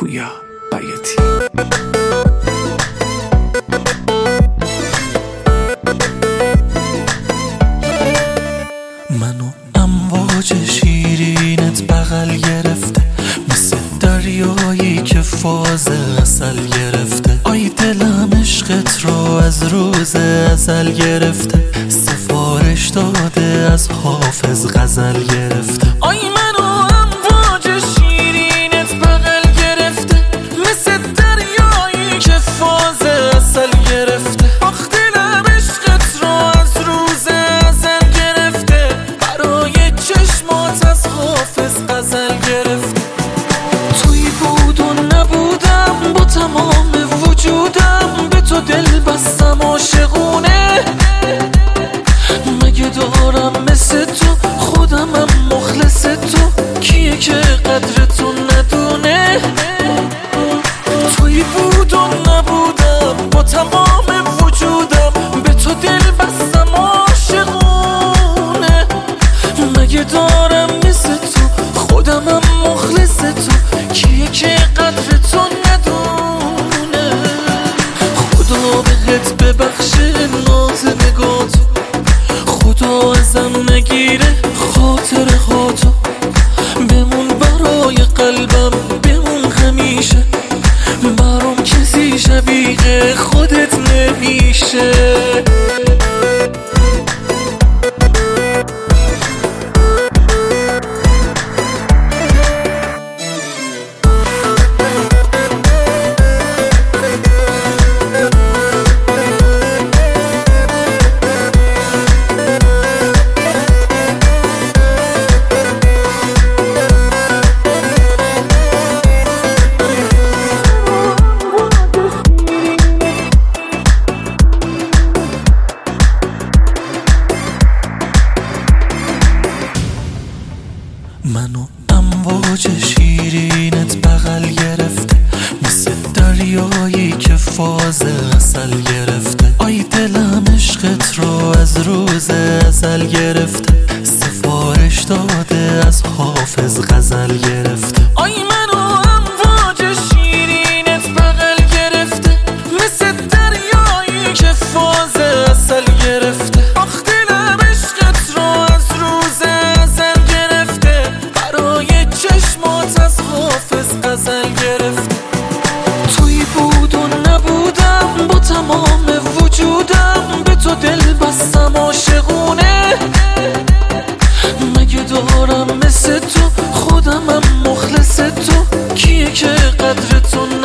پویا بیاتی. منو امواج شیرینت بغل گرفته، مثل دریایی که فاز عسل گرفته. آی دلم عشقت رو از روز ازل گرفته، سفارش داده از حافظ غزل گرفته. آی منو امواج شیرینت بغل گرفته، مثل دریایی که فاز عسل گرفته. آخ دلم عشقت رو از روز ازل گرفته، برای چشمات از حافظ غزل گرفته. توی بود و نبودم، با تمام وجودم به تو دل بستم عاشقونه. مگه دارم مثل تو خودمم مخلص تو، کیه که قدر تو ندونه؟ توی بود و نبودم، با تمام وجودم به تو دل بستم عاشقونه. مگه دارم مثل تو خودمم مخلص تو، کیه که قدر تو ندونه؟ خدا بهت ببخشه ناز نگاتو، خدا ازم نگیره خاطر هاتو. بمون برای قلبم، بمون همیشه، برام کسی شبیه خودت نمیشه. منو امواج شیرینت بغل گرفته، مثل دریایی که فاز عسل گرفته. آی دلم عشقت رو از روز ازل گرفته، سفارش داده از حافظ غزل گرفته. آی منو امواج شیرینت بغل گرفته، مثل دریایی که فاز عسل گرفته. آخ دلم عشقت رو از روز ازل گرفته، برای چشمات از حافظ غزل گرفته. توی بود و نبودم، با تمام وجودم به تو دل بستم عاشقونه. مگه دارم مثل تو خودمم مخلص تو، کیه که قدر تو